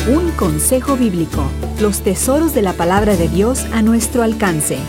Un consejo bíblico. Los tesoros de la palabra de Dios a nuestro alcance.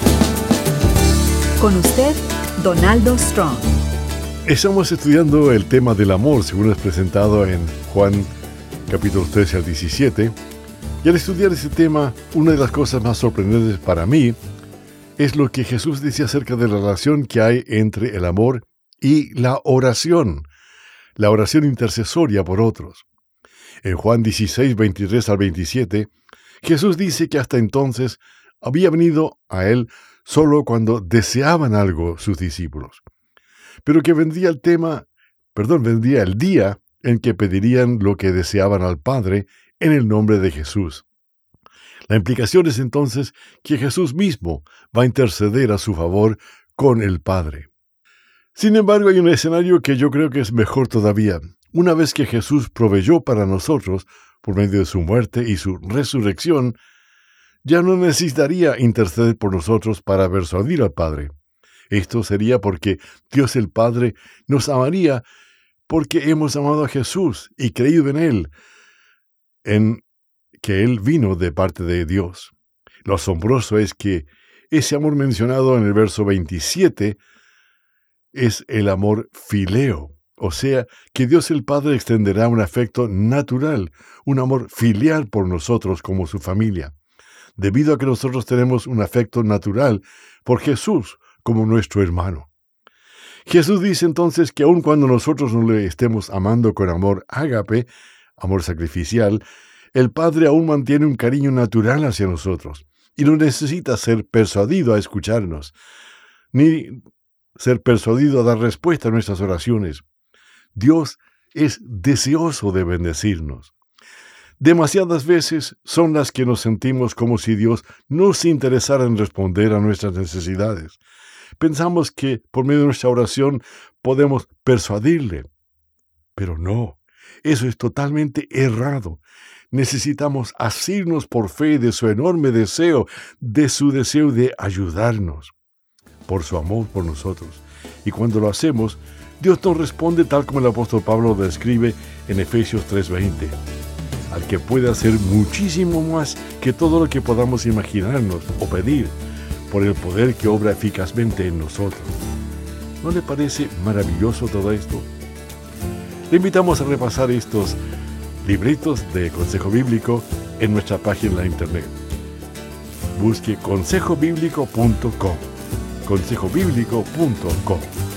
Con usted, Donaldo Strong. Estamos estudiando el tema del amor, según es presentado en Juan capítulos 13 al 17. Y al estudiar ese tema, una de las cosas más sorprendentes para mí es lo que Jesús dice acerca de la relación que hay entre el amor y la oración intercesoria por otros. En Juan 16, 23 al 27, Jesús dice que hasta entonces había venido a él solo cuando deseaban algo sus discípulos, pero que vendría el día en que pedirían lo que deseaban al Padre en el nombre de Jesús. La implicación es entonces que Jesús mismo va a interceder a su favor con el Padre. Sin embargo, hay un escenario que yo creo que es mejor todavía. Una vez que Jesús proveyó para nosotros, por medio de su muerte y su resurrección, ya no necesitaría interceder por nosotros para persuadir al Padre. Esto sería porque Dios el Padre nos amaría porque hemos amado a Jesús y creído en Él, en que Él vino de parte de Dios. Lo asombroso es que ese amor mencionado en el verso 27 es el amor fileo. O sea, que Dios el Padre extenderá un afecto natural, un amor filial por nosotros como su familia, debido a que nosotros tenemos un afecto natural por Jesús como nuestro hermano. Jesús dice entonces que aun cuando nosotros no le estemos amando con amor ágape, amor sacrificial, el Padre aún mantiene un cariño natural hacia nosotros y no necesita ser persuadido a escucharnos, ni ser persuadido a dar respuesta a nuestras oraciones. Dios es deseoso de bendecirnos. Demasiadas veces son las que nos sentimos como si Dios no se interesara en responder a nuestras necesidades. Pensamos que por medio de nuestra oración podemos persuadirle. Pero no, eso es totalmente errado. Necesitamos asirnos por fe de su enorme deseo, de su deseo de ayudarnos, por su amor por nosotros. Y cuando lo hacemos, Dios nos responde tal como el apóstol Pablo lo describe en Efesios 3:20, al que puede hacer muchísimo más que todo lo que podamos imaginarnos o pedir, por el poder que obra eficazmente en nosotros. ¿No le parece maravilloso todo esto? Le invitamos a repasar estos libritos de consejo bíblico en nuestra página de internet. Busque consejobiblico.com, consejobiblico.com.